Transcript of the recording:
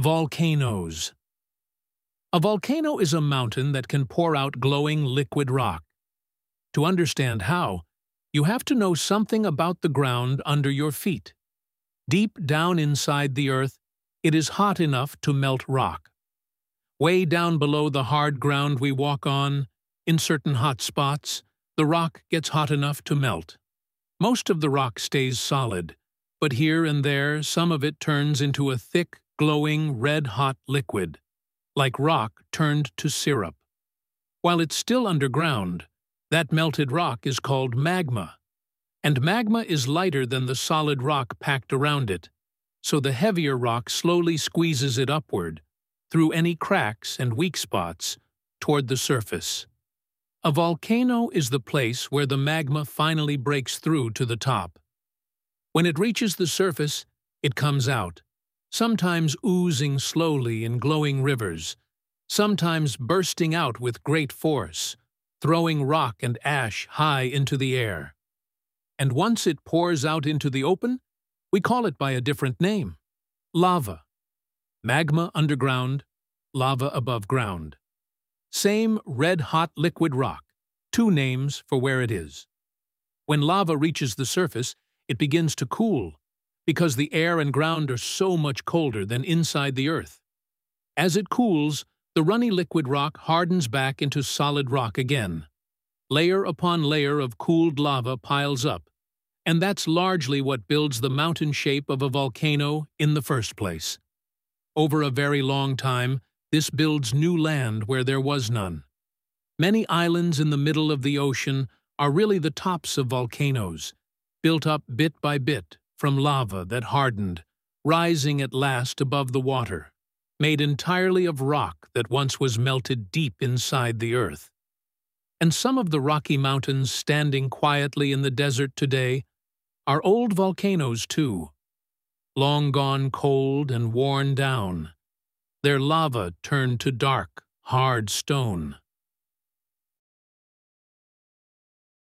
Volcanoes. A volcano is a mountain that can pour out glowing liquid rock. To understand how, you have to know something about the ground under your feet. Deep down inside the earth, it is hot enough to melt rock. Way down below the hard ground we walk on, in certain hot spots, the rock gets hot enough to melt. Most of the rock stays solid, but here and there some of it turns into a thick, glowing, red-hot liquid, like rock turned to syrup. While it's still underground, that melted rock is called magma, and magma is lighter than the solid rock packed around it, so the heavier rock slowly squeezes it upward, through any cracks and weak spots, toward the surface. A volcano is the place where the magma finally breaks through to the top. When it reaches the surface, it comes out, sometimes oozing slowly in glowing rivers, sometimes bursting out with great force, throwing rock and ash high into the air. And once it pours out into the open, we call it by a different name: lava. Magma underground, lava above ground. Same red-hot liquid rock, two names for where it is. When lava reaches the surface, it begins to cool, because the air and ground are so much colder than inside the earth. As it cools, the runny liquid rock hardens back into solid rock again. Layer upon layer of cooled lava piles up, and that's largely what builds the mountain shape of a volcano in the first place. Over a very long time, this builds new land where there was none. Many islands in the middle of the ocean are really the tops of volcanoes, built up bit by bit from lava that hardened, rising at last above the water, made entirely of rock that once was melted deep inside the earth. And some of the Rocky Mountains standing quietly in the desert today are old volcanoes too, long gone cold and worn down, their lava turned to dark, hard stone.